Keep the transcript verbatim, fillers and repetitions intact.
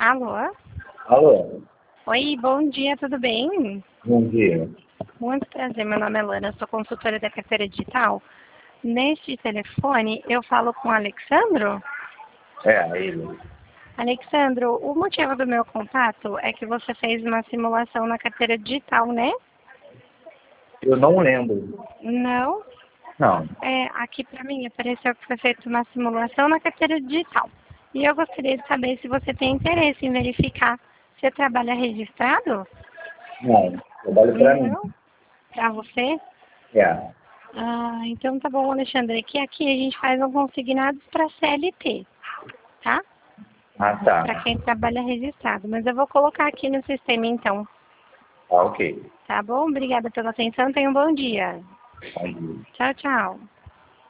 Alô? Alô? Oi, bom dia, tudo bem? Bom dia. Muito prazer, meu nome é Lana, sou consultora da carteira digital. Neste telefone, eu falo com o Alexandro? É, ele. Alexandro, o motivo do meu contato é que você fez uma simulação na carteira digital, né? Eu não lembro. Não? Não. É, aqui para mim apareceu que foi feita uma simulação na carteira digital. E eu gostaria de saber se você tem interesse em verificar se o trabalho é registrado? Não. Trabalho pra mim. Não? Para você? É. Ah, então tá bom, Alexandre, que aqui a gente faz um consignados para C L T, tá? Ah, Para tá. quem trabalha registrado. Mas eu vou colocar aqui no sistema então, Tá, ok. tá bom? Obrigada pela atenção, tenha um bom dia. Bom dia. Tchau, tchau.